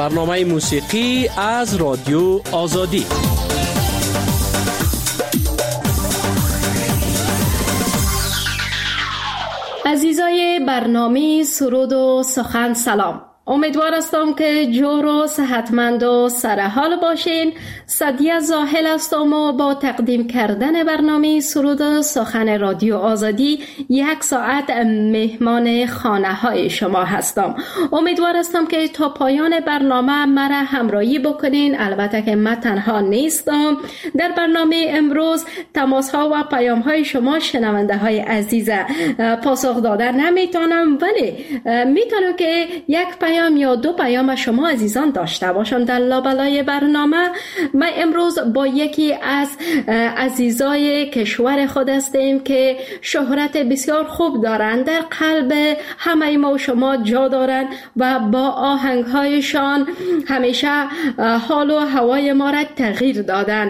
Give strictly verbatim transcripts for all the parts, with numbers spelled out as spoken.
برنامه موسیقی از رادیو آزادی. عزیزای برنامه سرود و سخن سلام. امیدوار هستم که جور و صحتمند و سرحال باشین. سعدیه زاهل هستم و با تقدیم کردن برنامه سرود و سخن رادیو آزادی یک ساعت مهمان خانه های شما هستم. امیدوار هستم که تا پایان برنامه مرا همراهی بکنین. البته که من تنها نیستم. در برنامه امروز تماس ها و پیام های شما شنونده های عزیز پاسخ دادن نمیتونم، ولی میتونم که یک پیام یا دو پیام شما عزیزان داشته باشم در لابلای برنامه. ما امروز با یکی از عزیزای کشور خود هستیم که شهرت بسیار خوب دارند، در قلب همه ما و شما جا دارند و با آهنگهایشان همیشه حال و هوای ما را تغییر دادن.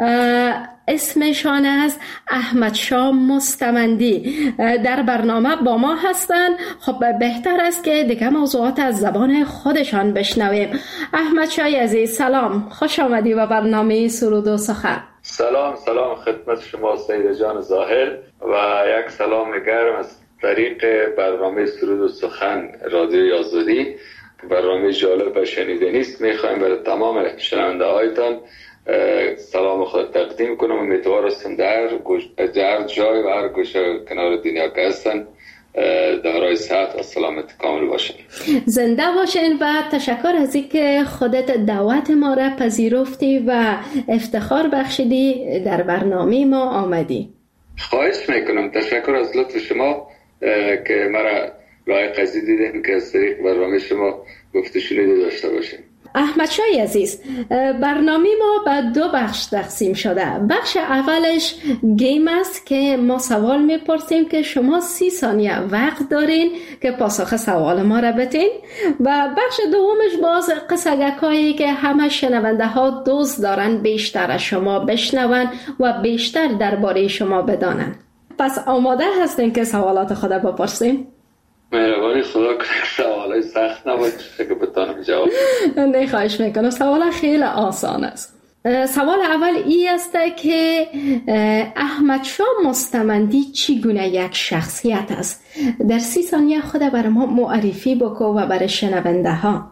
اسمشان است احمد شاه مستمندی. در برنامه با ما هستند. خب بهتر است که دیگه موضوعات از زبان خودشان بشنویم. احمد شاه عزیز سلام، خوش آمدی به برنامه سرود و سخن. سلام سلام خدمت شما سید جان ظاهر و یک سلام گرم از طریق برنامه سرود و سخن رادیو آزادی. برنامه جالب و شنیدنی است. میخوایم برای تمام شنونده هایتان سلام خود تقدیم کنم. امیدوار هستم در هر جای و هر گوشه کنار دنیا که هستن دارای صحت و سلامت کامل باشین. زنده باشین و تشکر از اینکه خودت دعوت ما را پذیرفتی و افتخار بخشیدی در برنامه ما آمدی. خواهش میکنم. تشکر از لطف شما که مرا لایق قضی دیدین که از طریق برنامه شما گفته شنیده داشته باشین. احمد شاه عزیز، برنامه ما به دو بخش تقسیم شده. بخش اولش گیم است که ما سوال میپرسیم که شما سی ثانیه وقت دارین که پاسخ سوال ما را بدین، و بخش دومش باز قصگکایی که همه شنونده ها دوست دارن بیشتر از شما بشنون و بیشتر درباره شما بدانن. پس آماده هستین که سوالات خود بپرسیم؟ مهربانی خدا کنه سوالای سخت نباشه که بتونم جواب. نه خواهش میکنم. سوال خیلی آسان است. سوال اول ای است که احمد شاه مستمندی چگونه یک شخصیت است؟ در سی ثانیه خود برای ما معرفی بکو و برای شنونده ها.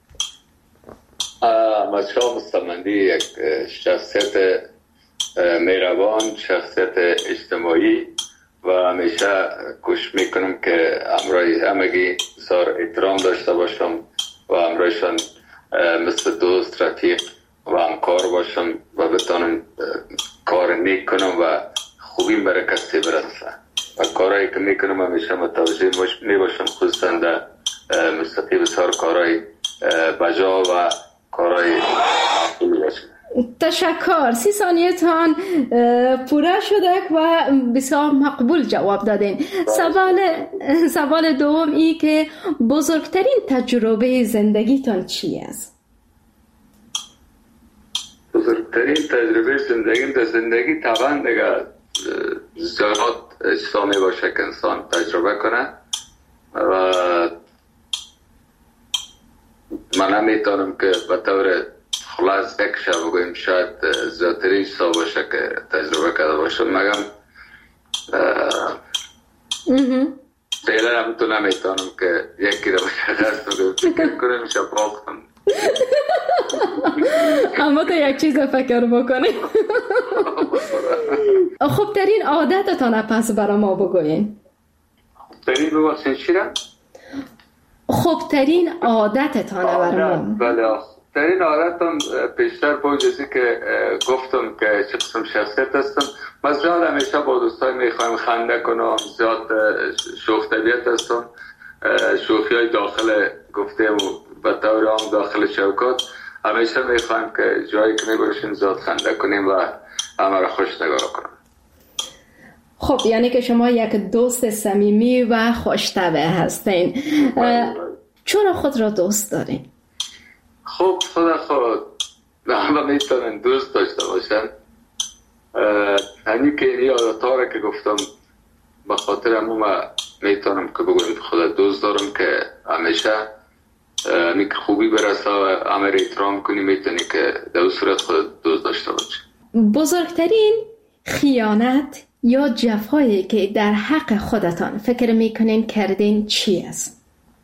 احمد شاه مستمندی یک شخصیت مهربان، شخصیت اجتماعی و همیشه کوشش میکنم که امرای همگی بسیار احترام داشته باشم و امرایشان مثل دوست، رفیق و همکار باشم و بتانم کار نیک کنم و خوبی برای کسی برسه و کارهایی که میکنم همیشه متوجه میباشم، خصوصا در موسیقی بسیار کارهای بجا و کارهای خوبی باشم. تشکر. سی ثانیه تان پوره شده و بسیار مقبول جواب دادین. سوال سوال دوم ای که بزرگترین تجربه زندگیتان چی است؟ بزرگترین تجربه زندگی در زندگی طبعا دیگه زیاد اجتماعی باشه که انسان تجربه کنه و من نمیتونم که به طور خلاص یک شب بگویم شاید زیادترین سا باشه که تجربه کرده باشم، مگم فعلا هم تو نمیتونم که یکی رو مشخص بگویم فکر کنم شب باختم. اما تو یک چیز فکر بکنیم. خوبترین عادتتان پس برای ما بگوین. خوبترین ببخشین چی را؟ خوبترین عادتتان برای ما. بله، خوبترین عادتم پیشتر پوجزی که گفتم که چه قسم شخصیت هستم. من زیاد همیشه با دوستای میخوایم خنده کنم، زیاد شوخ طبیعت هستم. شوخی های داخل گفتیم و طور عام داخل شوکات همیشه میخوایم که جایی که میباشیم زیاد خنده کنیم و همه را خوش نگاه کنم. خب یعنی که شما یک دوست صمیمی و خوش‌طبع هستین. چرا خود را دوست دارین؟ خب خدا خود همه میتونن دوست داشته باشن. همین که این عادت‌ها را که گفتم به خاطر همون میتونم که بگویم خدا دوست دارم که همیشه میک خوبی برسه و همه را احترام کنی، میتونی که در صورت خود دوست داشته باشی. بزرگترین خیانت یا جفایی که در حق خودتان فکر میکنین کردین چی است؟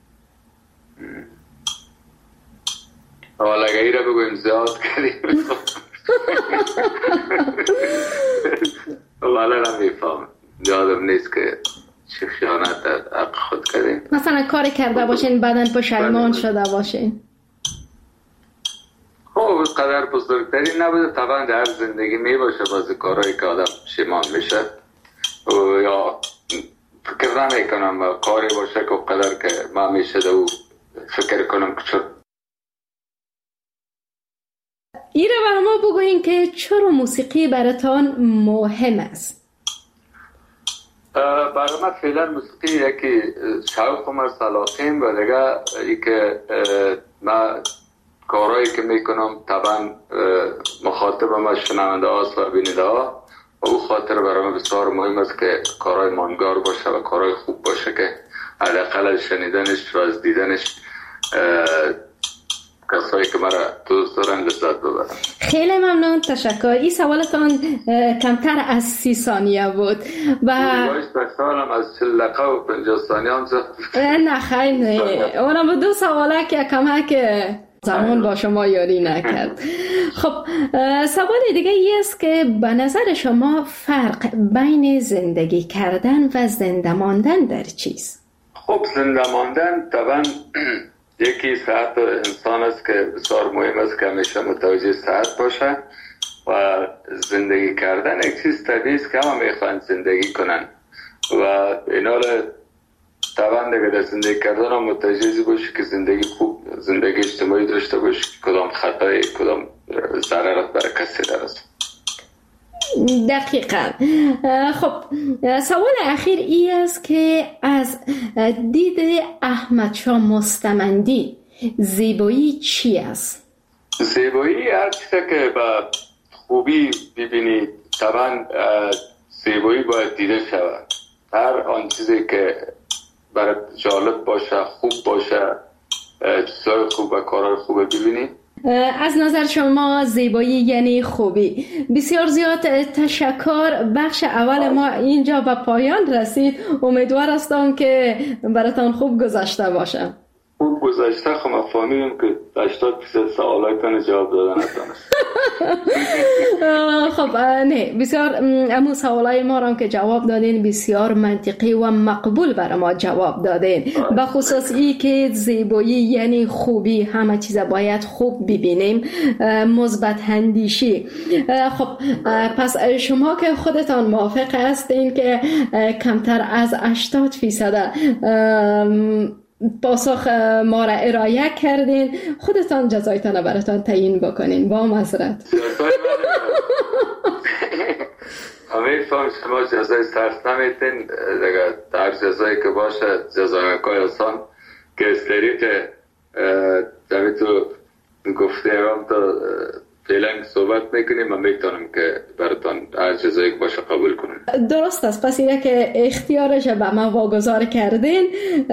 حالا اگه ای را بگویم زیاد کردیم والا را میفهم یادم نیست که چه خیانت در حق خود کردیم. مثلا کاری کرده باشین بعدن پشیمان شده باشین. خب قدر بزرگتری نبوده، طبعا در زندگی می باشه بعضی کارهایی که آدم پشیمان میشه یا فکر نمی کنم کاری باشه که قدر که ما میشه دو فکر کنم که چون ایره برای ما بگوین که چرا موسیقی براتان مهم است؟ برای من فعلا موسیقی یکی شوق و سلاطین و دیگه ای که من کارهایی که میکنم طبعا مخاطب ما شنونده هاست و بیننده ها و او خاطر برای من بسیار مهم است که کارهای ماندگار باشه و کارهای خوب باشه که حداقل از شنیدنش و از دیدنش کسایی که مرا دوست دارن لذت ببرن. خیلی ممنون، تشکر. این سوالتان کمتر از سی ثانیه بود و باید سالم از چل دقیقه و پنجاه ثانیه هم زد. نه خیلی نه، اونم به دو سواله که کمک زمان با شما یاری نکرد. خب سوال دیگه ای است که به نظر شما فرق بین زندگی کردن و زنده ماندن در چیست؟ خب زنده ماندن طبعا یکی صحت انسان است که بسیار مهم است که همیشه متوجه صحت باشه و زندگی کردن یک چیز طبیعی است که همه میخوان زندگی کنن و این حال طبعا دیگه در زندگی کردن هم متوجه باشی که زندگی خوب زندگی اجتماعی داشته باشی، کدام خطای کدام ضررت برای کسی درست. دقیقا. خب سوال اخیر ای است که از دید احمد شاه مستمندی زیبایی چی است؟ زیبایی هر چیزی که با خوبی ببینی طبعا زیبایی باید دیده شود. هر آن چیزی که برای جالب باشه، خوب باشه، چیزای خوب و کارهای خوب ببینی. از نظر شما زیبایی یعنی خوبی. بسیار زیاد تشکر. بخش اول ما اینجا به پایان رسید. امیدوار هستم که براتان خوب گذشته باشه. خوب گذشته. خب ما فهمیدیم که هشتاد درصد سوالاتون جواب دادن نتونست. خب نه، بسیار امو سوالای ما را که جواب دادین بسیار منطقی و مقبول برای ما جواب دادین. به خصوص ای که زیبایی یعنی خوبی، همه چیز باید خوب ببینیم، مثبت اندیشی. خب پس شما که خودتان موافق هستین که کمتر از هشتاد درصد پاسخ ما را ارائه کردین، خودتان جزایتان براتان تعیین بکنین. با معذرت. همه فهم شما جزای سرس نمیتین دیگه، در جزایی که باشه جزای که انسان که از طریق زمین تو گفته هم تا فعلا صحبت میکنیم و میتونم که براتان هر جزایی که باشه قبول کنیم. درست است. پس اینه که اختیارش به ما واگذار کردین.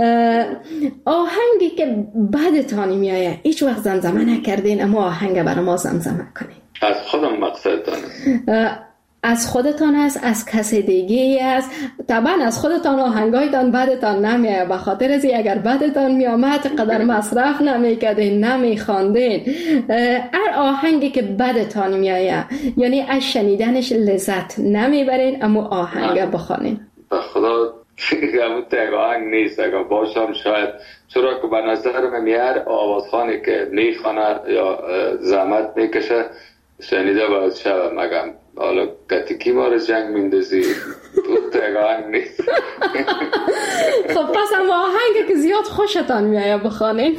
آهنگی که بعدتان میایه هیچ وقت زمزمه نکردین اما آهنگ برای ما زمزمه کنین. از خودم مقصدتان از خودتان است، از کسی دیگه است. طبعا از خودتان آهنگایتان بعدتان نمیایه، به خاطر ازی اگر بعدتان میامد قدر مصرف نمیکردین، نمیخواندین. هر آهنگی که بعدتان میایه یعنی از شنیدنش لذت نمیبرین اما آهنگ بخوانین. به خدا همون تک آهنگ نیست، اگر باشم شاید، چرا که به نظر من هر آوازخانی که میخوانه یا زحمت میکشه شنیده باید شود. مگم حالا گتیکی ما رو جنگ میندازی تو تک آهنگ نیست. خب پس اما آهنگ که زیاد خوشتان میایه بخوانین.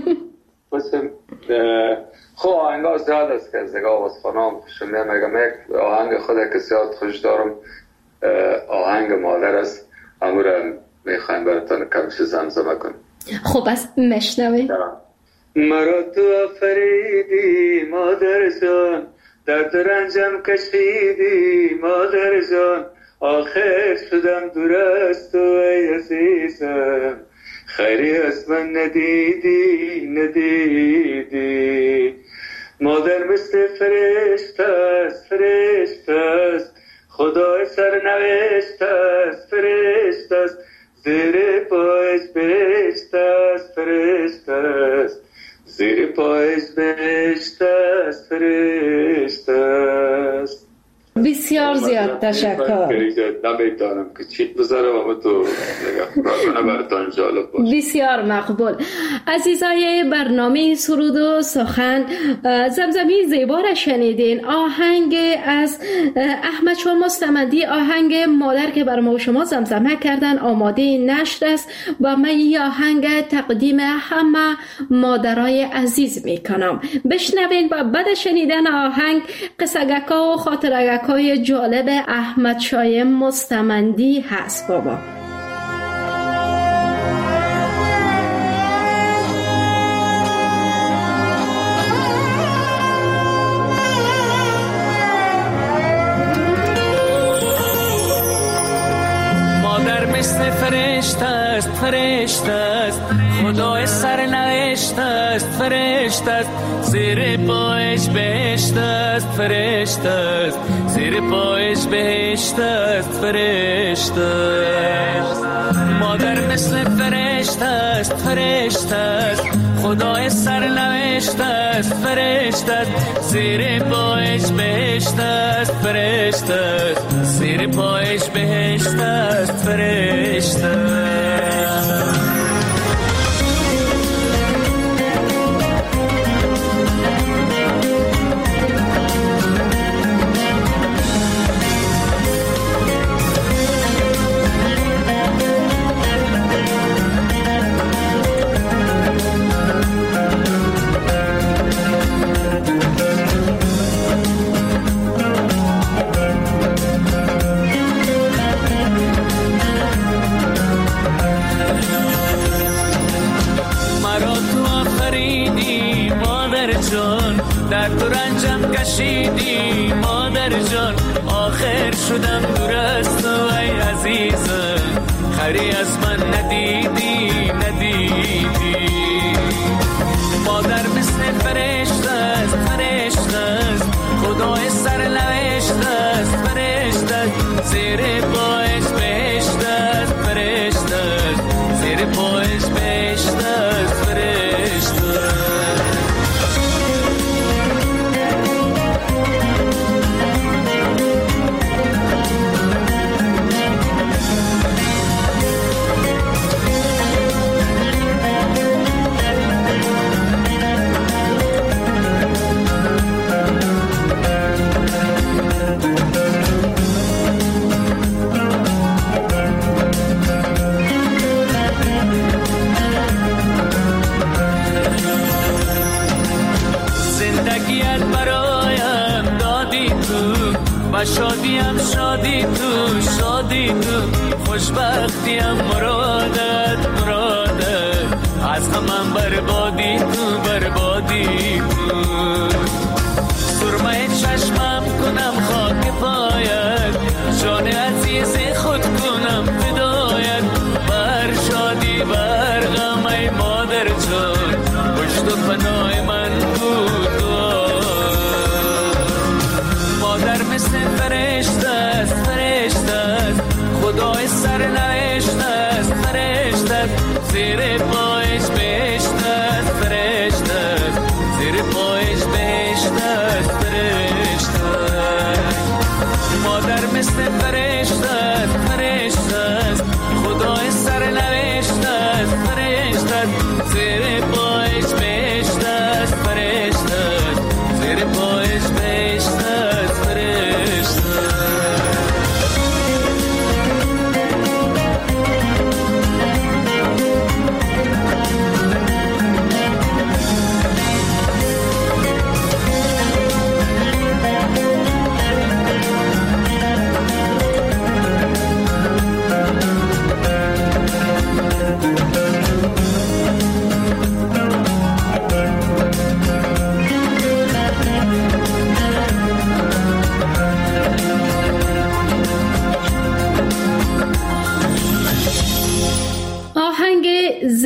خب آهنگ ها زیاد است که از نگاه آوازخانه هم خوشم میاد. مگم یک آهنگ خود که زیاد خوش دارم آهنگ مادر است، امورم میخوایم براتان کمش زمزمه کنم. خب بس مشنوی. مرا تو آفریدی مادر جان، درد رنجم کشیدی مادر جان، آخر شدم دور از تو ای عزیزم، خیری از من ندیدی ندیدی. مادر مثل فرشته است فرشته است، خدای سرنوشت است فرشته است، زیر پایش بهشت است فرشته است، زیر پایش بهشت است فرشته است. بسیار زیاد تشکر. نمیدانم که چی بذارم اما تو براتون جالب باشه. بسیار مقبول. عزیزای برنامه سرود و سخن، زمزمی زیبا را شنیدین. آهنگ از احمد شاه مستمندی، آهنگ مادر که بر ما شما زمزمه کردن، آماده نشر است و من این آهنگ تقدیم همه مادرای عزیز میکنم. بشنوین و بعد شنیدن آهنگ قصگکا و خاطرگکا های جالب احمد شاه مستمندی هست. بابا مادر مثل فرشته است فرشته است، خدای سرنوشت است فرشته است، زیر پایش بهشت است فرشته است، زیر پایش بهشت است فرشته است. مادر مثل فرشته است فرشته است، خدای سرنوشت است فرشته است، زیر پایش بهشت است فرشته است، زیر پایش بهشت است فرشته است. در تو رنجم کشیدی مادر جان، آخر شدم دور از تو ای عزیزم، خری از من ندیدی ندیدی. مادر مثل فرشته است فرشته است، خدای سرنوشت است فرشته است، زیر پایش بهشت است فرشته است، زیر پایش بهشت است فرشته است. شادیم شادی تو شادی تو، خوشبختیم مرادت مرادت، از غمم بربادی تو بربادی تو. سرمه چشمم کنم خاک پایت، جان عزیز خود کنم فدایت، بر شادی بر غم ای مادر جان، پشت و پناه من بود. مادر مثل فرشته است فرشته است، خدای سرنوشت است فرشته است، زیر پایش بهشت است فرشته است، زیر پایش بهشت است فرشته است. مادر مثل فرشته است فرشته است، خدای سرنوشت است فرشته است، زیر پایش بهشت است فرشته است، زیر پایش بهشت است فرشته.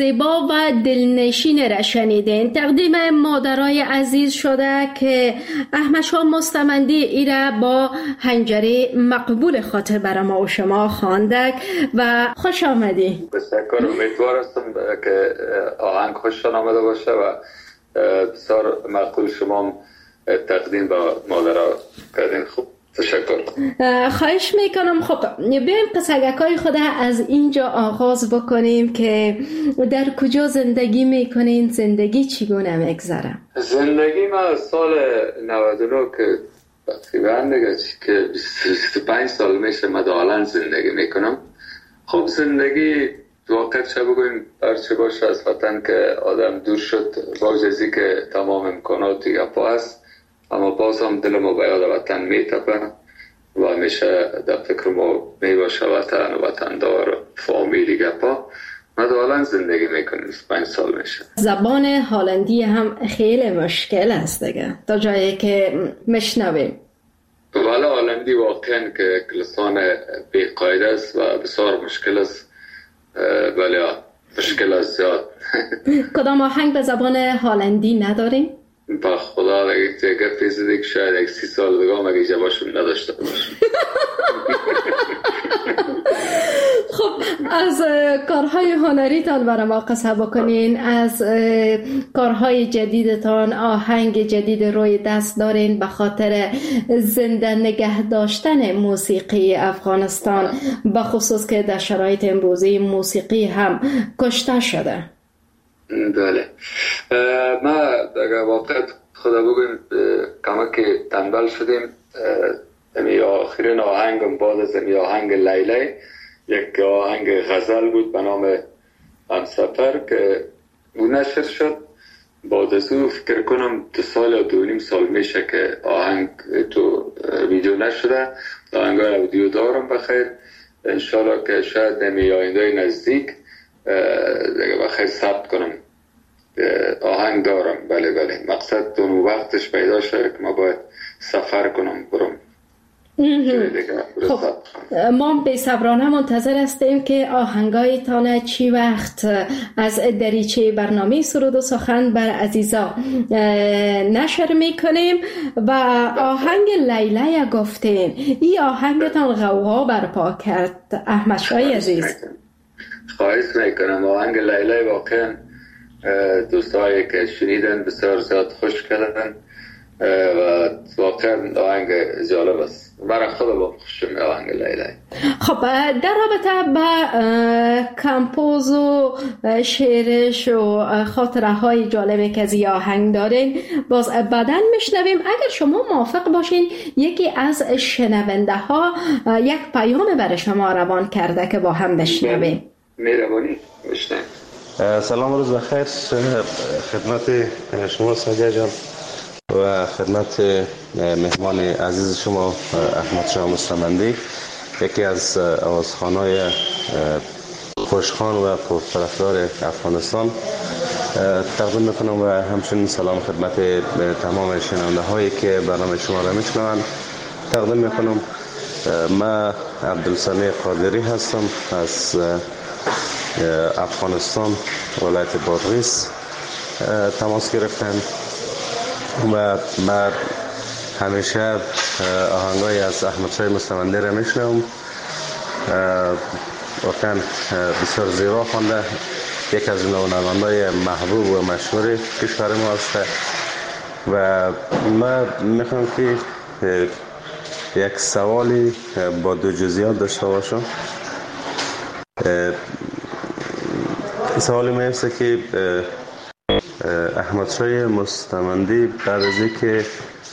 زیبا و دلنشین را شنیدین. تقدیم مادرای عزیز شده که احمد شاه مستمندی ایره با هنجره مقبول خاطر برای ما و شما خواندک و خوش آمدی. بسیار امیدوار هستم که آهنگ خوشتان آمده باشه و بسیار مقبول شما تقدیم با مادرها کردین. خوب، تشکر. خواهش میکنم. خب بیایم قصگکای خود از اینجا آغاز بکنیم که در کجا زندگی میکنین، زندگی چگونه میگذره؟ زندگی ما سال نود و نه که تقریبا دیگه که بیست و پنج سال میشه مدالن زندگی میکنم. خب زندگی واقعا چه بگویم هرچه باشه از وطن که آدم دور شد با جزی که تمام امکاناتی گپا هست، اما باز هم دل ما به یاد وطن میتپه و همیشه در فکر ما میباشه وطن و وطندار فامیلی گپا. مدالن زندگی میکنیم، بیست و پنج سال میشه. زبان هلندی هم خیلی مشکل است دیگه تا جایی که مشنویم. ولی هلندی واقعا که لسان بی‌قاعده است و بسیار مشکل است. ولی مشکل است زیاد. کدام آهنگ به زبان هلندی نداریم؟ با خدا اگه تیگه پیزده که شاید یک سی سال دیگه هم اگه جواشون نداشته باشم. خب از کارهای هنریتان برای ما قصه بکنین. از کارهای جدیدتان آهنگ جدید روی دست دارین به خاطر زنده نگه داشتن موسیقی افغانستان، به خصوص که در شرایط امروزی موسیقی هم کشته شده. بله، ما اگر واقعا خدا بگویم کمک تنبل شدیم. امی آخرین آهنگم بعد از امی آهنگ لیلی یک آهنگ غزل بود به نام همسفر که او نشر شد. بعد از او فکر کنم دو سال یا دو نیم سال میشه که آهنگ تو ویدیو نشده. آهنگ های ویدیو دارم بخیر، انشالله که شاید نمی آینده نزدیک دیگه بخیر ثبت کنم. آهنگ دارم. بله بله، مقصد دون وقتش پیدا شده که ما باید سفر کنم برم. خب ما بی صبرانه منتظر هستیم که آهنگایتان چی وقت از دریچه برنامه سرود و سخن بر عزیزا نشر میکنیم. و آهنگ لیلی گفتین، این آهنگتان غوغا برپا کرد احمد شاه عزیز. خواهش میکنم. آهنگ لیلی واقعا دوستایی که شنیدن بسیار زیاد خوش کردن و واقعا آهنگ جالب است. برای خود با خوشم آهنگ لیلی. خب در رابطه با کمپوز و شعرش و خاطره های جالبی که از این آهنگ دارین باز بعداً میشنویم. اگر شما موافق باشین یکی از شنونده ها یک پیام برای شما روان کرده که با هم بشنویم. مهربانی بشنویم. سلام، روز بخیر خدمت شما سعدیه جان و خدمت مهمان عزیز شما احمد شاه مستمندی، یکی از آوازخوان‌های خوشخوان و پرطرفدار افغانستان. تقدیم میکنم و همچنین سلام خدمت تمام شنونده هایی که برنامه شما را میشنوند تقدیم میکنم. من عبدالسمیع قادری هستم از افغانستان، ولایت بادغیس تماس گرفتم و من همیشه آهنگای از احمد شاه مستمندی را میشنوم. واقعا بسیار زیبا خوانده، یک از نوانندگان محبوب و مشهور کشور ما است و من میخوام که یک سوالی با دو جزئیات داشته باشم. سوالی میفته که احمد شاه مستمندی بعد از اینکه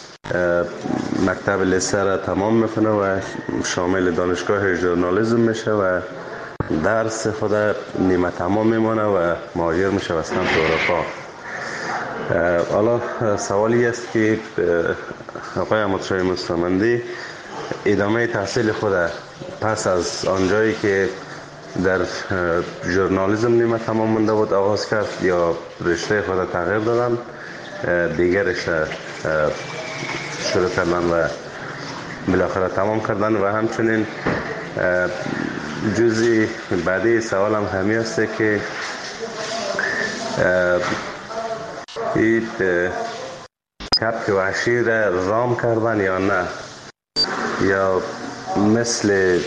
مکتب لیسه را تمام میکنه و شامل دانشگاه ژورنالیسم میشه و درس خود نیمه تمام میمونه و مهاجر میشه به سمت اروپا. حالا سوالی است که آقای احمد شاه مستمندی ادامه تحصیل خود پس از آنجایی که در ژورنالیسم نیمه تمام مونده بود آغاز کرد یا رشته خود تغییر دادن، دیگر رشته شروع کردن و بالاخره تمام کردن؟ و همچنین جزئی بعدی سوالم همی است که این کبک وحشی را رام کردن یا نه، یا مثل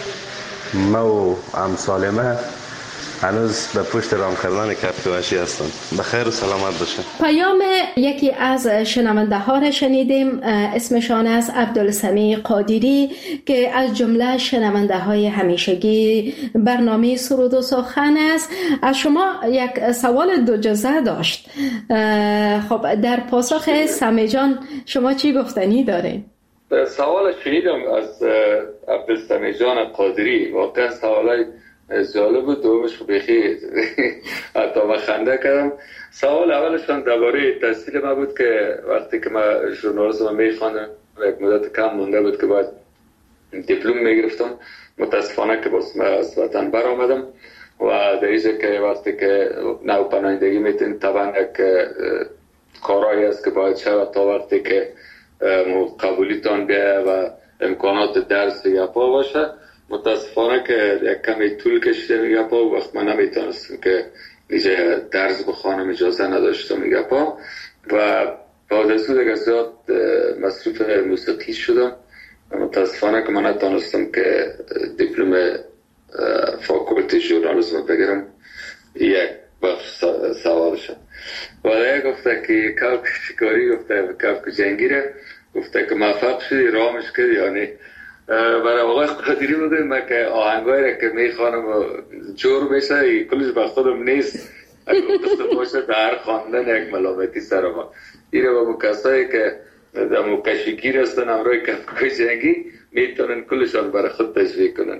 ما و امثال ما هنوز به پشت رام کردن کبک وحشی هستند. بخیر و سلامت باشه. پیام یکی از شنونده ها را شنیدیم، اسمشان است عبدالسمیع قادری که از جمله شنونده های همیشگی برنامه سرود و سخن است. از شما یک سوال دو جزء داشت. خب در پاسخ سمی جان شما چی گفتنی دارین؟ سوال شنیدم از عبدالسمیع جان قادری، واقعا سوالای جالب بود. دومش بخیر حتی من خنده کردم. سوال اولشان درباره تحصیل ما بود که وقتی که من ژورنالیسم میخواندم یک مدت کم مونده بود که باید دیپلم میگرفتم. متاسفانه که باز من از وطن برآمدم و در اینجا که وقتی که نو پناهندگی میتین طبعا یک کارایی است که باید شود تا وقتی که قبولیتان بیایه و امکانات درس یا پا باشه. متاسفانه که یک کمی طول کشیده میگه پا، وقت من نمیتونستم که اینجا درس بخوانم، اجازه نداشتم میگه پا و بعد از اون دیگه زیاد مصروف موسیقی شدم. متاسفانه که من نتونستم که دیپلم فاکولتی ژورنالیسم بگیرم. یک بخش سوالشم و دیگه گفته که کبک شکاری، گفته کبک جنگی ره، گفته که موفق شدی رامش کردی یا نه. برای آقای قادری بوده من که آهنگایی را که میخوانم و جور میشه کلش به خودم نیست، اگه قصد باشه در خواندن یک ملامتی سر ما. این را با کسایی که در مکشگیر هستن امروی کبکای جنگی میتونن کلشان برای خود تشویق کنن.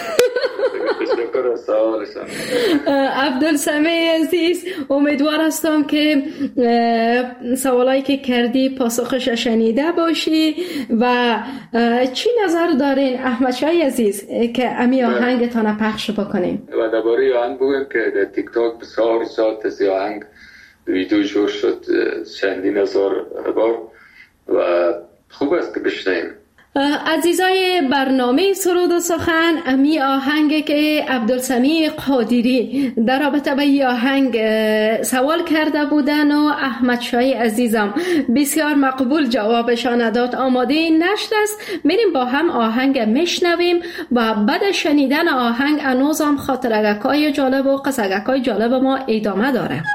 تشکر از سوالشان. عبدالسمیع عزیز، امیدوار هستم که سوالایی که کردی پاسخش شنیده باشی. و چی نظر دارین احمد شای عزیز که امی آهنگتان پخش بکنیم؟ و درباره آهنگ بگویم که در تیک تاک بسیار ساعت از آهنگ ویدیو جور شد چندین هزار بار و خوب است که بشنیم. عزیزای برنامه سرود و سخن، امی آهنگ که عبدالسمیع قادری در رابطه با این آهنگ سوال کرده بودن و احمد شای عزیزم بسیار مقبول جوابشان داد. آماده نشد است، میریم با هم آهنگ میشنویم و بعد شنیدن آهنگ انوزم خاطرگکای جالب و قصگکای جالب ما ادامه داره.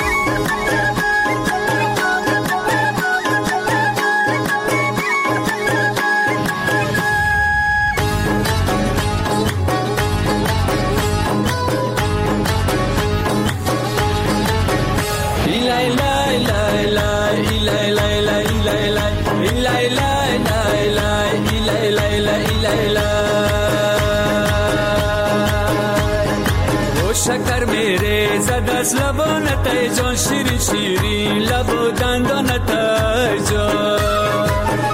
شکر میره زد از لبانت ای جان، شیرین شیرین لب و دندانت ای جان،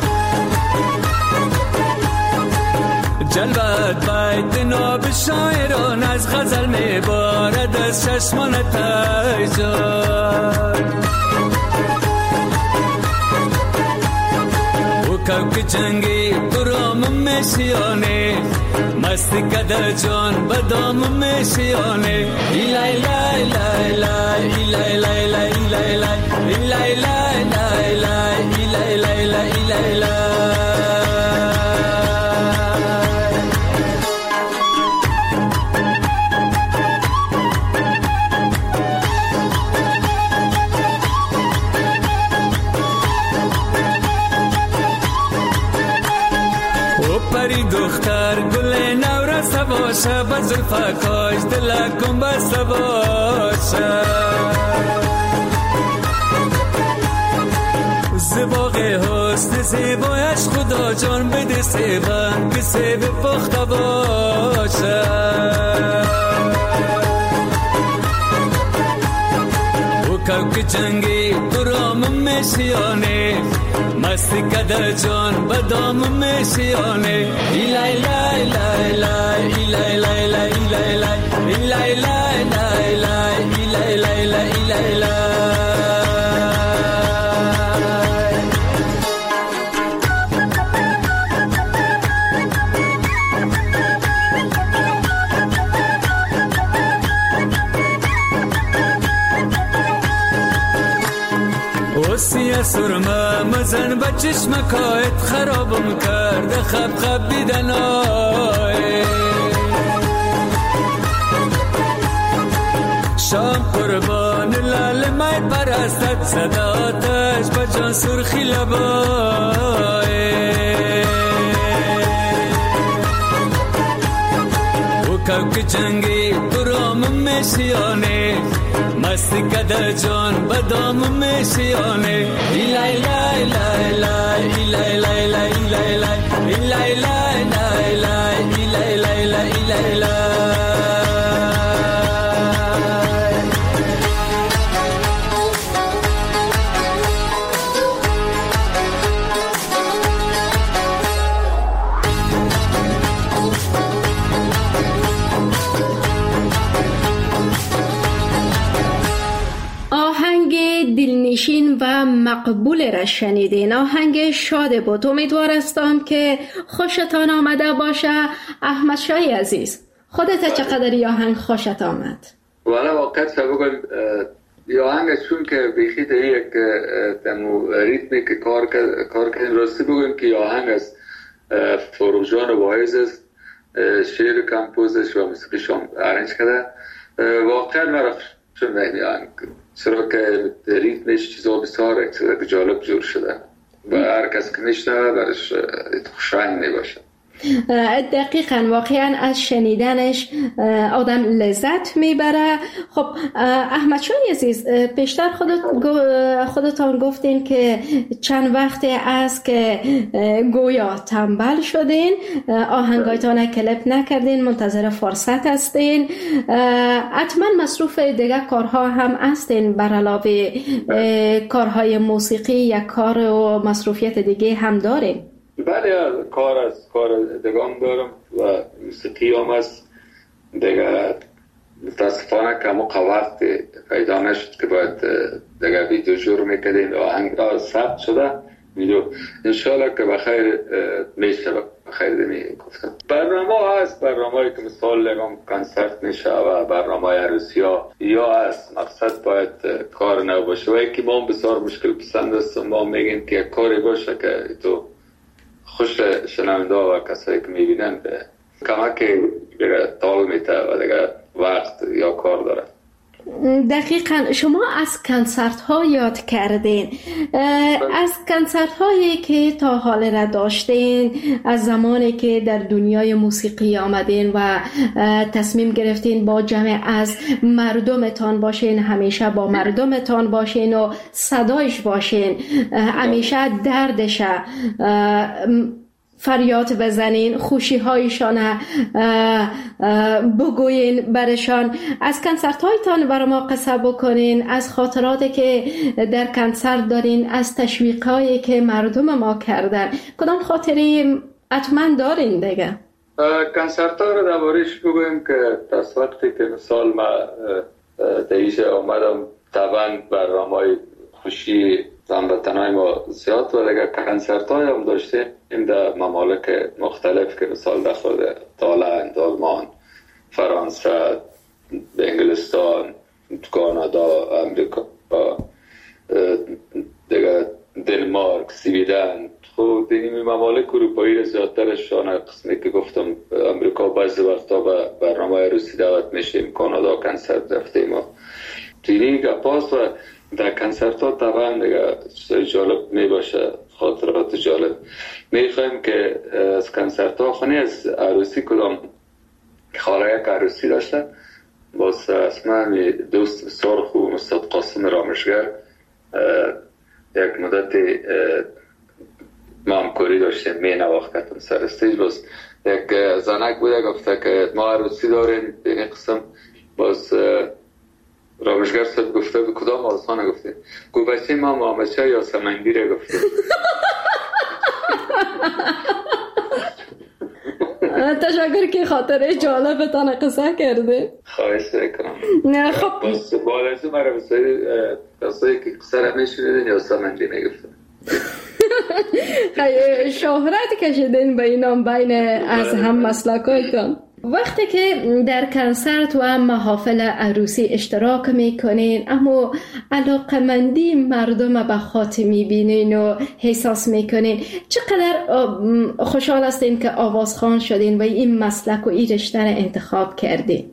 جلوت باید ناب شاعران از غزل میبارد از چشمانت ای جان. او کبک جنگی برام میشیانه، مستی کده جان بدام میشیانه. ایلای لای لای لای ایلای لای لای ایلای لای ایلای لای لای لای ایلای لای لای ایلای لای. دختر گل نورس باشه با زلفکاش دلکم بسته باشه، زباق حسن زیبایش خدا جان بده سیبن که سیب پخته باشه. او کبک جنگی برام میشیانه، مستی کده جان بدام میشیانه. ایلای لای لای لای ایلای لای لای ایلای لای ایلای لای لای لای ایلای لای لای ایلای لای. موی سرمه مزن به چشمکایت خرابم کرده خب خب بیدنای شام قربان لال مای پرستت صداتش به جان سرخی لبای او کوک جنگی برام میشیانه مستی کده جان بدام میشیانه ایلای لای لای لای ایلای لای لای ایلای لای ایلای لای لای لای ایلای لای لای ایلای لای دلنشین و مقبول را شنیدین. آهنگ شاد بود. امیدوار هستم که خوشتان آمده باشه. احمد شای عزیز، خودت چقدر این آهنگ خوشت آمد؟ والا واقعا بگم این آهنگ چون که بیخی در یک دمو ریتمی که کار کار کنیم راستی بگم که این آهنگ از فروغ جان واعظ است، شعر کمپوزش و موسیقیش هم ارنج کرده. واقعا مرا چون این آهنگ چرا که ریتمش چیزا بسیار جالب جور شده و هر کس که میشنوه برش خوشایند میباشه. دقیقاً واقعاً از شنیدنش آدم لذت میبره. خب احمد شای عزیز، پیشتر خودت خودتان گفتین که چند وقت است که گویا تنبل شدین، آهنگایتان کلیپ نکردین، منتظر فرصت هستین. حتما مصروف دیگه کارها هم هستین بر علاوه کارهای موسیقی یا کار و مصروفیت دیگه هم دارین؟ بله کار از کار دگام دارم و موسیقی هم است دیگه. متاسفانه که موقع وقت پیدا نشد که باید دیگه ویدیو جور میکردیم و آهنگ ثبت شده ویدیو انشالله که بخیر میشه بخیر دمی گفتم. برنامه هست، برنامه‌ای که مثال لگم کنسرت میشه و برنامه عروسی ها یا هست. مقصد باید کار نو باشه و یکی ما بسیار مشکل پسند است. ما میگیم که کاری باشه که تو خوش شنونده و کسایی که میبینن به کمک دیگه تال میته و دیگه وقت یا کار داره. دقیقاً شما از کنسرت ها یاد کردین. از کنسرت هایی که تا حال را داشتین، از زمانی که در دنیای موسیقی آمدین و تصمیم گرفتین با جمع از مردمتان باشین، همیشه با مردمتان باشین و صدایش باشین، همیشه دردش فریاد بزنین، خوشی هایشان بگوین برشان. از کنسرت هایتان برای ما قصه بکنین، از خاطراتی که در کنسرت دارین، از تشویق هایی که مردم ما کردن. کدام خاطری حتما دارین دیگه؟ کنسرت ها رو دربارش بگویم که از وقتی که مثال ما دیشه آمدم طبعا برنامه‌های خوشی هموطنای ما زیاد و دیگه کنسرت های هم داشته این در ممالک مختلف که مثال در خود تایلند، آلمان، فرانسه، انگلستان، کانادا، امریکا، دیگه دنمارک، سویدن. خود این ممالک اروپایی زیادترشان قسمی که گفتم امریکا بعضی وقتا به برنامه عروسی دعوت میشیم، کانادا کنسرت رفتیم و تینی گپاس و در کنسرت ها طبعا دیگه چیزای جالب می باشه، خاطرات جالب. می خواهیم که از کنسرت ها خونی از عروسی کدام خاله یک عروسی داشته باز اسمه دوست بسیار خوب استاد قاسم رامشگر یک مدت ما همکاری داشتیم، می نواختم سر استیج. باز یک زنک بوده گفته که ما عروسی داریم این قسم. باز رامشگر صاحب گفته به کدام آسانه گفته گو بچه ما مامچه یا سمنگیره گفته. تشکر که خاطر جالبتان قصه کرده. خواهش میکنم. نه خب بس بالازو مرا بسایی قصه که قصه را میشنیدین یا سمنگی نگفته. شهرت کشیدین به اینام بین از هم مسلکایتان. وقتی که در کنسرت و محافل عروسی اشتراک میکنین، اما علاقمندی مردم به خاطر میبینین و احساس میکنین، چقدر خوشحال هستین که آوازخوان شدین و این مسلک و این رشته را انتخاب کردین؟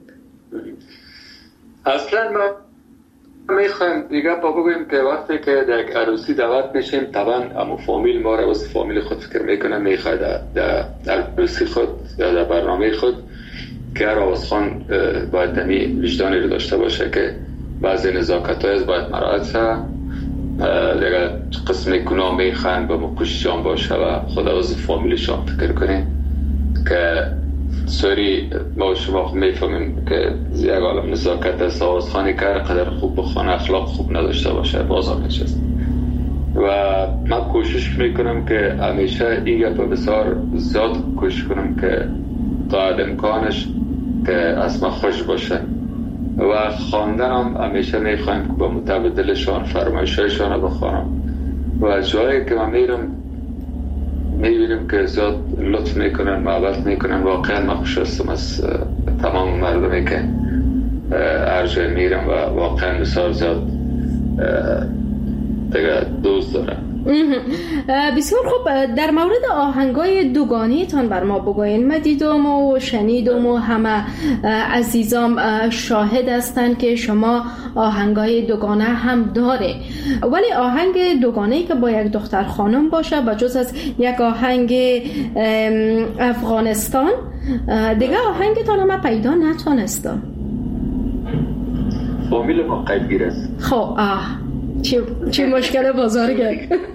اصلا ما میخوایم دیگه با بگویم که وقتی که در عروسی دعوت میشیم، طبعا امو فامیل ما را واسه فامیل خود فکر میکنه، میخواد در عروسی خود یا در برنامه خود که هر آوازخوان باید دمی وجدانی رو داشته باشه که بعضی نزاکت های باید مراعات شه، دیگه قسم گناه میخوان با مکوششان باشه و خود از فامیلشان فکر کنیم که سوری ما شما میفهمیم که یک عالم نزاکت است. آوازخوانی که قدر خوب بخوانه اخلاق خوب نداشته باشه بازار نشست. و من کوشش میکنم که همیشه این گپ بسیار زیاد کوشش کنم که تا امکانش که از ما خوش باشه و خواندن هم همیشه میخوایم که با مطابق دلشان فرمایشایشان رو بخوانم و جایی که من میرم میبینیم که زیاد لطف میکنن، محبت میکنن. واقعا من خوش هستم از تمام مردمی که هر جای میرم و واقعا بسیار زیاد دیگه دوست دارم. بسیار خوب. در مورد آهنگای دوگانی تان بر ما بگوین. من دیدم و شنیدم و همه عزیزام شاهد هستند که شما آهنگای دوگانه هم داره، ولی آهنگ دوگانه‌ای که با یک دختر خانم باشه با جز از یک آهنگ افغانستان دیگه آهنگ تان من پیدا نتونستم. فامیل ما قیدگیر است. خب آه چه چه مشکل بزرگه.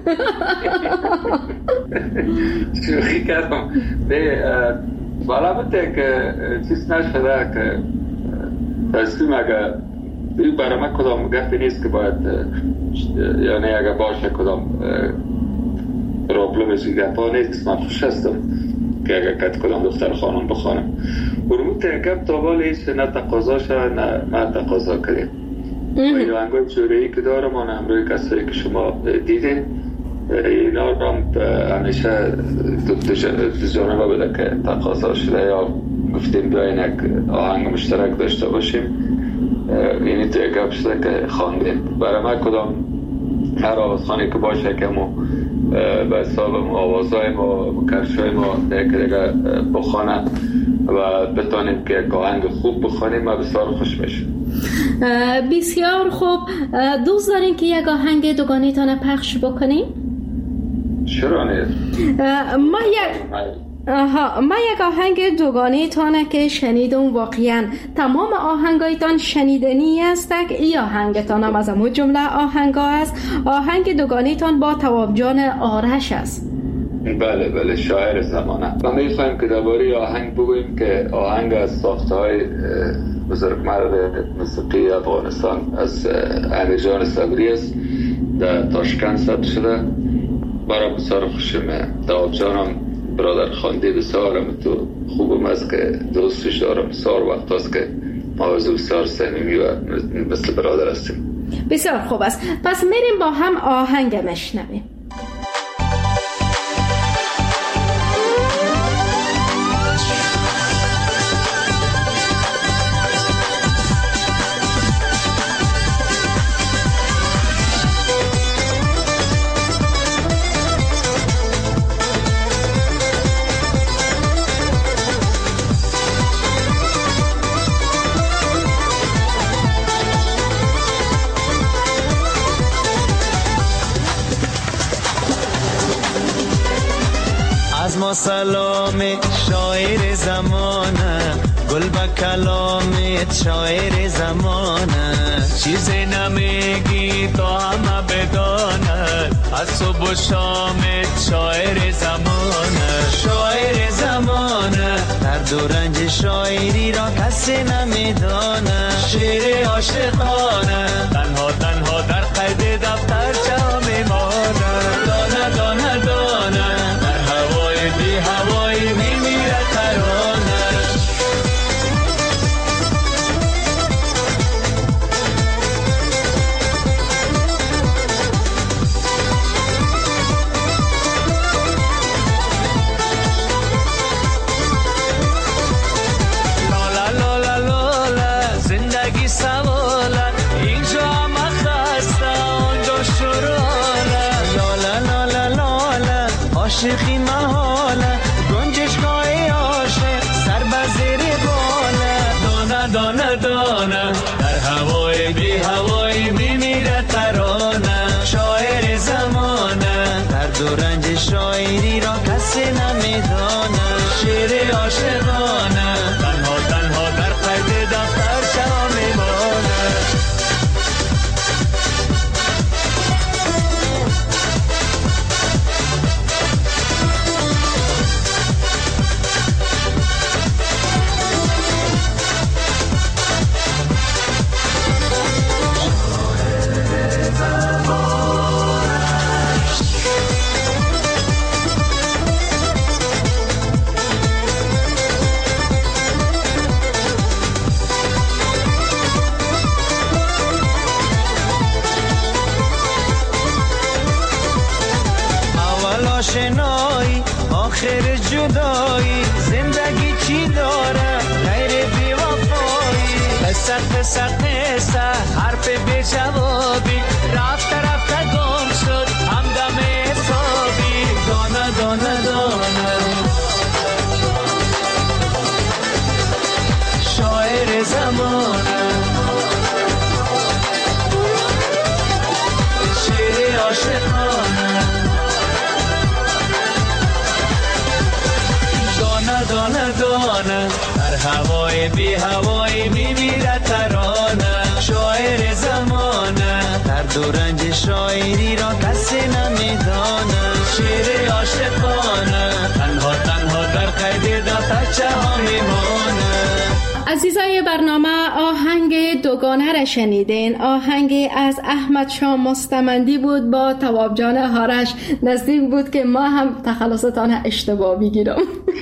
شوخی کردم. به بالا بوده که چیز نشده که تصمیم اگر این برای من کدام گفتی نیست که باید یعنی اگر باشه کدام پرابلمش گفتا نیست. من خوش هستم که اگر کت کدام دختر خانم بخوانم برمون تنکب تا بالا ایست نه تقاضا شد نه من تقاضا کردیم. و این آهنگای جوره‌ای که دارم آن همروی کسایی که شما دیدین اینا رو همیشه دو جانبه بده که تقاضا شده یا گفتیم بیاین یک آهنگ مشترک داشته باشیم. اینی توی گپ شده که خواندیم. برای من کدام هر آوازخانی که باشه که ما به حساب آوازهای ما کرشای ما دیگه دیگه بخوانه و بتانیم که یک آهنگ خوب بخوانیم ما بسیار خوش میشیم. بسیار خوب. دوست دارین که یک آهنگ دوگانه تانه پخش بکنیم؟ چرا نه؟ ما یک آها ما یک آهنگ دوگانه تانه که شنیدم واقعا تمام آهنگایتان شنیدنی است. ای آهنگتان هم از همون جمله آهنگا است. آهنگ دوگانه تان با تواب جان آرش است. بله بله شاعر زمانه. ما میخوایم که درباره آهنگ بگوییم که آهنگ از ساخته های بزرگمرد موسیقی افغانستان از علی جان صبری است. در تاشکند ثبت شده. برای بسیار خوشمه. تواب جانم برادر خانده بسیارم تو خوبم است که دوستش دارم. بسیار وقت است که ما از بسیار صمیمی و مثل برادر هستیم. بسیار خوب است. پس میریم با هم آهنگ مشنویم. ما سلام شاعر زمانه گل با کلامت شاعر زمانه چیزی نمیگی تا همه بدانه از صبح و شامت شاعر زمانه شاعر زمانه درد و رنج شاعری را کسی نمیدانه شعر عاشقانه تنها تنها در قید دفتر چه میمانه دانه دانه دانه بی هوایی میمیره ترانش عاشقی محاله گنجشگاه عاشق سر بزیر باله دانه دانه دانه در هوای بی هوای میمیره ترانه شاعر زمانه درد و رنج شاعری را کسی نمیدانه شعر عاشقانه تنها تنها در قید دفتر چرا میمانه آشنایی آخر جدایی زندگی چی داره غیر بی وفایی قصه قصه قصه حرف بی جوابی رفت رفت گم شد همدم حسابی دانه دانه دانه شاعر زمانه شعر عاشقانه دانه دانه در هوای بی هوای میمیره ترانه شاعر زمانه درد و رنج شاعری را کسی نمیدانه شعر عاشقانه تنها تنها در قید دفتر ها میمانه. عزیزای برنامه آهنگ دوگانه را شنیدین. آهنگ از احمد شاه مستمندی بود با تواب جان هارش. نزدیک بود که ما هم تخلصتان اشتباه بگیرم.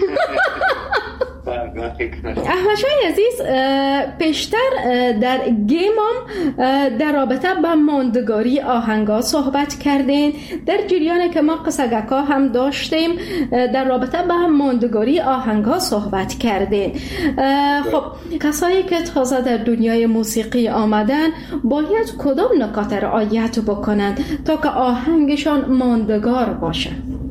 احمد شاه عزیز پیشتر در گیمام در رابطه با ماندگاری آهنگا صحبت کردین. در جریان که ما قصگکا هم داشتیم در رابطه با ماندگاری آهنگا صحبت کردین. خب کسایی که تازه در دنیای موسیقی آمدن باید کدام نکات رعایت بکنند تا که آهنگشان ماندگار باشه؟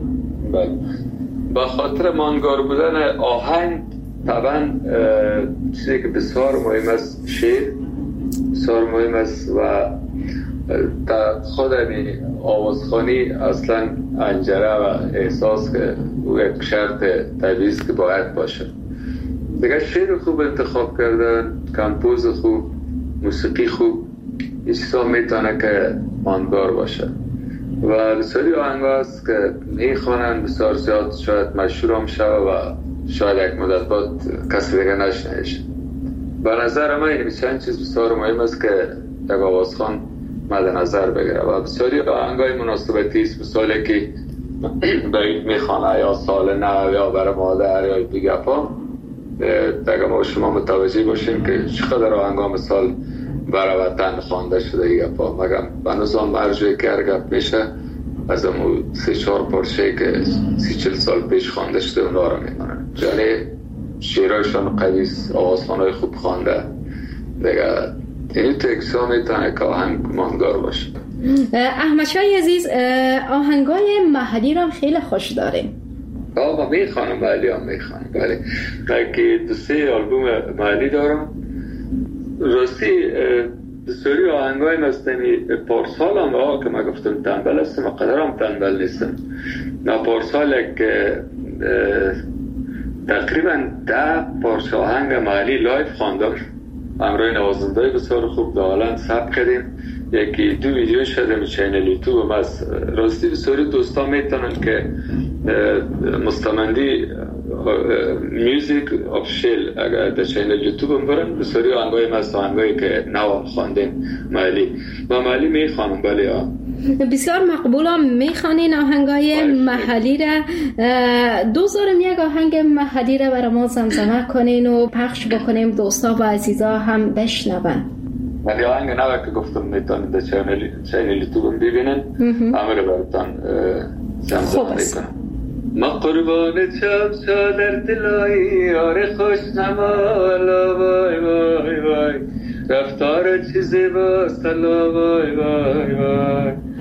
با خاطر ماندگار بودن آهنگ طبعا چیزی که بسیار مهم است شعر بسیار مهم است و در خود همین آوازخوانی اصلا انجره و احساس که او یک شرط طبیعی است که باید باشه. دیگه شعر خوب انتخاب کردن، کمپوز خوب، موسیقی خوب، این چیزا میتونه که ماندگار باشه و بسیاری آهنگ هست که میخوانن بسیار زیاد شاید مشهور هم شود و شاید یک مدت بعد کسی دیگه نشنهش. به نظر من این چند چیز بسیار مهم است که یک آوازخوان مد نظر بگیره و بسیاری آهنگای مناسبتی است، مثالی که باید میخوانه یا سال نو یا برای مادر یا دیگه پا دیگه ما شما متوجه باشیم که چقدر آهنگا مثال برای وطن خوانده شده دیگه پا مگم به نظام مرجوی که هرگب میشه از امو سی چار پارچه که سی چل سال پیش خوانده شده اونا رو میمونن. یعنی شیرایشان قویس، آوازخوانای خوب خوانده دیگه این تکسا میتونه که آهنگ ماندگار باشه. احمد شاه عزیز آهنگای محلی رو خیلی خوش داریم. آقا میخوانم محلی هم میخوانم ولی که دو سه آلبوم محلی دارم. راستی بسیاری آهنگای مستمی پارسال هم آقا که من گفتم تنبل هستم و قدر هم تنبل نیستم. نه پارسال که تقریبا ده پارچه آهنگ محلی لایف خواندم همراه نوازنده بسیار خوب دالند ثبت کردیم. یکی دو ویدیو شده چینل یوتیوب هم از راستی بسیاری دوستا میتونن که مستمندی میوزیک آفیشیل اگر در چینل یوتیوب هم برن بسیاری آهنگای مست آهنگایی که نوام خواندیم محلی و محلی میخوانم. بله ها بسیار مقبول هم میخوانین آهنگای محلی را. دوست دارم یک آهنگ محلی را برای ما زمزمه کنین و پخش بکنیم دوستا و عزیزا هم بشنون. ولی آهنگ نوه که گفتم میتونید در چینل یوتیوب ببینن همه رو براتان زمزمه میکنم. ما قربان چمچا در دلایی یار خوش نمالا وای وای وای رفتار چیزی با سلا وای وای وای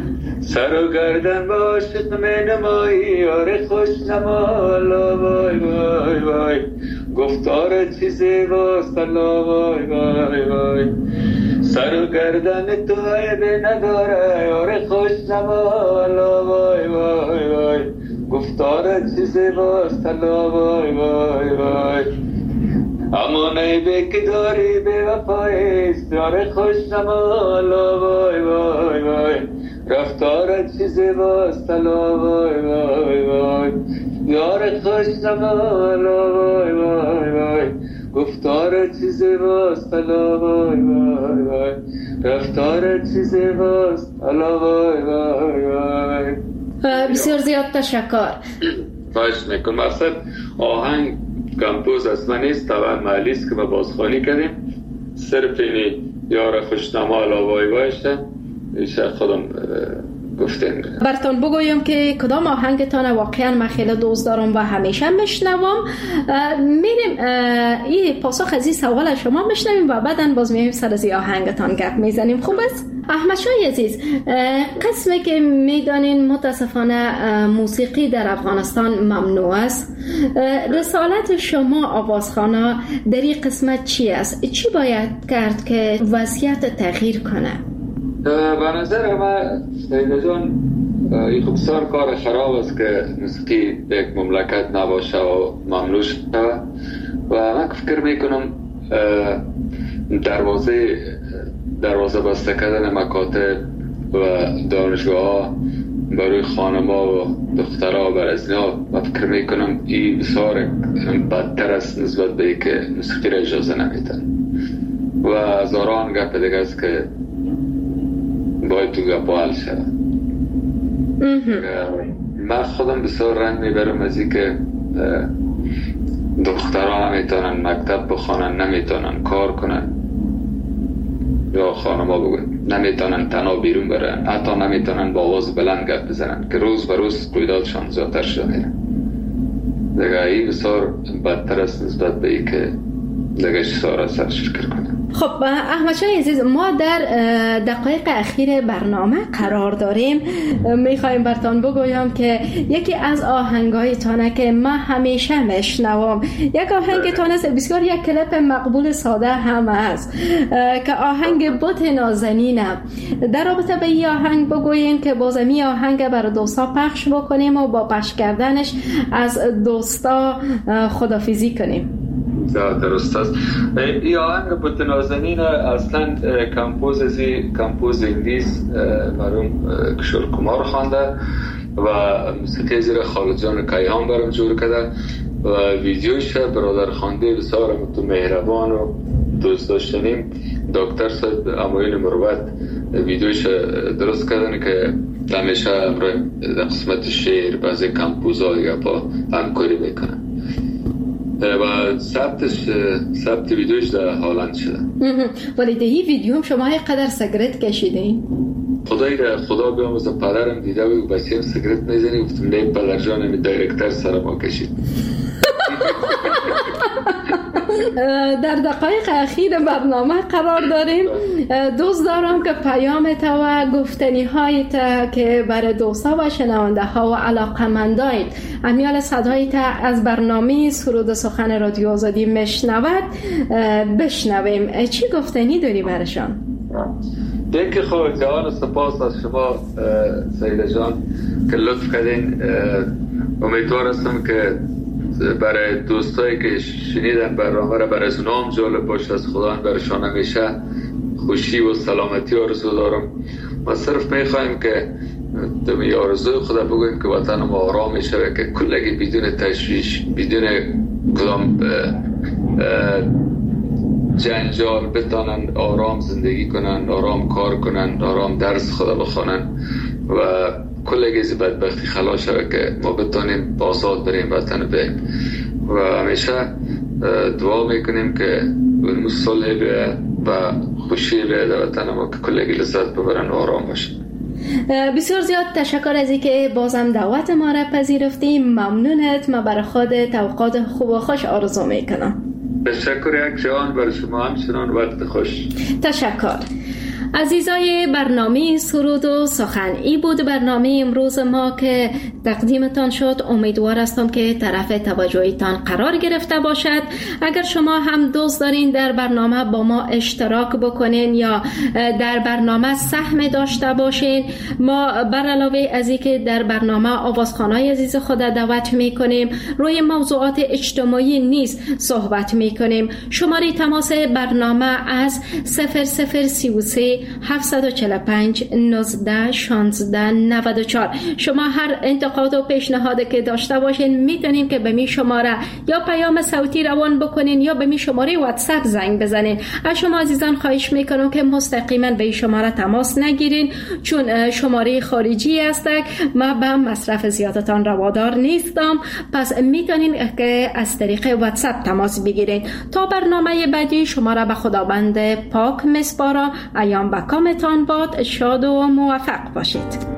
سر و گردن با عاشق می نمایی یار خوش نما لا وای وای وای گفتار چیزی باست لا وای وای وای سر و گردن تو عیب نداره یار خوش نما لا وای وای وای گفتار چیزی باست لا وای وای وای اما نیبه که داری به وفایست یار خوش نما لا وای وای وای رفتار چیزی باست لا وای وای وای یار خوش نما لا وای وای وای گفتار چیزی باست لا وای وای وای رفتار چیزی باست لا وای وای وای. بسیار زیاد تشکر. باش میکنم. مقصد آهنگ کمپوز از من نیست، طبعا محلی است که ما بازخوانی کردیم. صرف اینی یار خوشنما لا وای وایشه ایشه خودم گفتیم. براتون بگویم که کدام آهنگتان واقعا من خیلی دوست دارم و همیشه میشنوم. میریم این پاسخ از این سوال شما میشنویم و بعدن باز میایم سر از این آهنگتان گپ میزنیم. خوب است؟ احمد شاه عزیز، قسمی که میدانین متاسفانه موسیقی در افغانستان ممنوع است. رسالت شما آوازخوانا در این قسمت چی است؟ چی باید کرد که وضعیت تغییر کنه؟ به نظر من سیده جان این خوب بسیار کار خراب است که موسیقی به یک مملکت نباشه و ممنوع شده و من فکر میکنم دروازه دروازه بسته کردن مکاتب و دانشگاه ها برای خانما و دخترها و برزنها و فکر میکنم این بسیار بدتر است نسبت به ای که موسیقی را اجازه نمیدن و هزاران گپ دیگه است که باید تو گپ حل شد. من خودم بسیار رنج میبرم از این که دخترها نمیتونن مکتب بخوانن، نمیتونن کار کنن یا خانما بگوین نمیتونن تنها بیرون برن، حتی نمیتونن با آواز بلند گپ بزنن که روز به روز رویدادشان زیادتر شده میره. دیگه این بسیار بدتر است نسبت به این که دیگه سارا سرش فکر کنن. خب احمد شاه عزیز، ما در دقایق اخیر برنامه قرار داریم. میخوایم براتون بگویم که یکی از آهنگایتانه که من همیشه میشنوم یک آهنگتان است، بسیار یک کلیپ مقبول ساده هم است که آهنگ بت نازنینم. در رابطه به این آهنگ بگوین که بازم این آهنگ برای دوستا پخش بکنیم و با پخش کردنش از دوستا خدافیزی کنیم. درست است. این آهنگ بت نازنین اصلا کمپوز ازی کمپوز انگلیس مرحوم کشور کمار خوانده و موسیقی زیر خالد جان کیهان برام جور کرده و ویدیوش برادر خوانده بسیار مهربان و دوست داشتنیم دکتر صاحب امایل مروت ویدیوش درست کردن که همیشه در قسمت شعر بعضی کمپوزها یا با همکاری میکنن و ثبتش ثبت ویدیوش در هالند شده. ولی در این ویدیو هم شما قدر سیگرت کشیدین؟ خدای را خدا بیاموزه پدرم دیده و بچه‌ام سیگرت میزنی گفتم نه پدر جان می دایرکتر سر ما کشید. در دقایق اخیر برنامه قرار داریم. دوست دارم که پیامت و گفتنی هایت که برای دوستا و شنونده ها و علاقمندایت امیال صدایت از برنامه سرود سخن رادیو آزادی میشنود بشنویم. چی گفتنی داری برشان؟ دیگه خود جوان سپاس از شما سیده جان که لطف کردین. امیدوار هستم که برای دوستایی که شنیدن برنامه را برای اونام جالب باشه، از خدا برشان همیشه خوشی و سلامتی آرزو دارم. ما صرف میخوایم که دمی آرزوی خدا بگویم که وطن ما آرام میشه که کلگی بدون تشویش بدون کدام جنجال بتانن آرام زندگی کنن، آرام کار کنن، آرام درس خدا بخونن و کلگی از بدبختی خلاص شده که ما بتانیم بازاد بریم وطن بریم و همیشه دعا میکنیم که اون صلح بیاید و خوشی بیاید وطن ما که کلگی لذت ببرن و آرام باشن. بسیار زیاد تشکر از اینکه بازم دعوت ما را پذیرفتی. ممنونت. ما برای خودت اوقات خوب و خوش آرزو میکنم. تشکر یک جان برای شما همچنان وقت خوش. تشکر. عزیزای برنامه سرود و سخن، ای بود برنامه امروز ما که تقدیمتان شد. امیدوار هستم که طرف توجهتان قرار گرفته باشد. اگر شما هم دوست دارین در برنامه با ما اشتراک بکنین یا در برنامه سهم داشته باشین، ما بر علاوه از اینکه در برنامه آوازخوانای عزیز خود دعوت میکنیم، روی موضوعات اجتماعی نیز صحبت میکنیم. شماره تماس برنامه از صفر صفر سی و سه هفتصد و چهل و پنج نوزده شانزده نود و چهار. شما هر انتقاد و پیشنهادی که داشته باشین میتونین که به می شماره یا پیام صوتی روان بکنین یا به می شماره واتساپ زنگ بزنین. از شما عزیزان خواهش میکنم که مستقیما به این شماره تماس نگیرین، چون شماره خارجی است. ما به مصرف زیادتان روادار نیستم، پس میتونین که از طریق واتساپ تماس بگیرین. تا برنامه بعدی شما را به خداوند پاک میسپارم. ایام با کامتان باد. شاد و موفق باشید.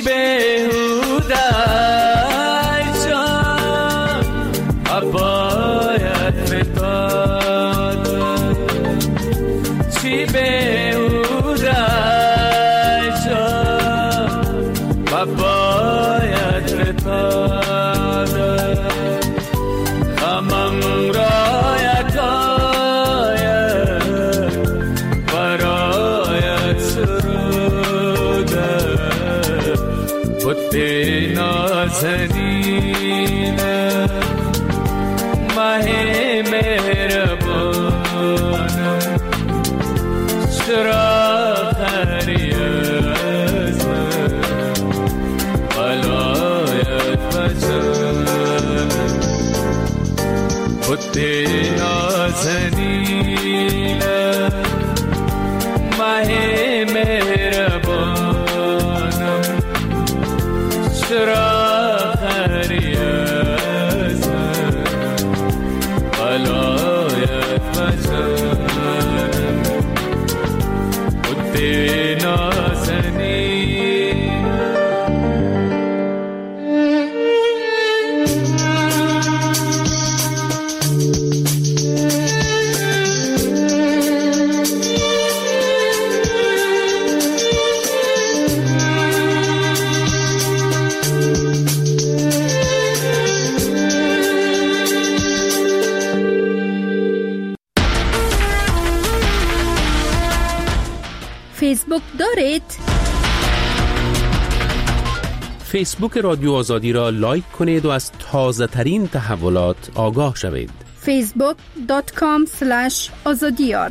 بیهوده ای جان باید فتاد چی بیهوده ای جان باید فتاد غمم را یکایک برایت سروده بت نازنینه ماه مهربانم چرا خری از من بلایت بجانم بت نازنینه ماه مهربانم چرا خری از من بلایت بجانم بت نازنینه. فیسبوک دارید؟ فیسبوک رادیو آزادی را لایک کنید و از تازه ترین تحولات آگاه شوید. فیسبوک دات کام اسلش آزادیار.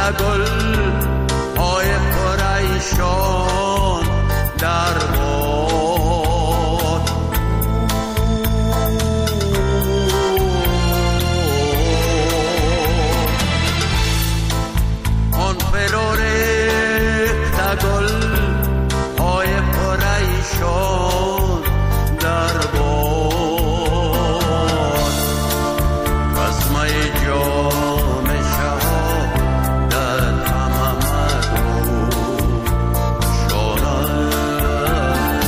گل های پریشان در باد. آن فرو ریخته گل های پریشان در باد. بسمه جام شهادت همه رو شانند.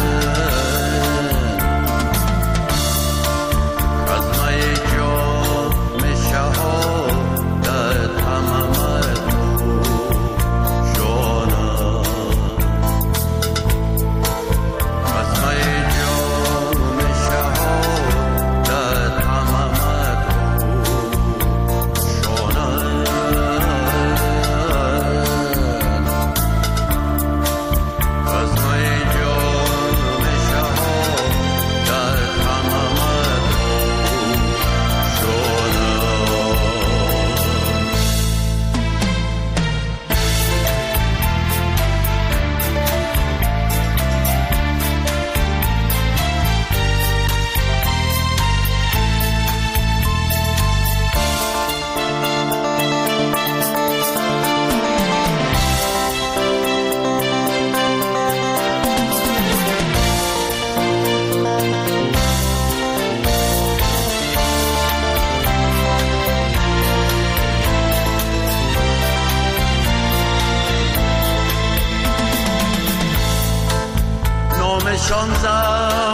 بسمه جام شهادت همه رو شانند. بسمه جام شهادت همه نامشان زد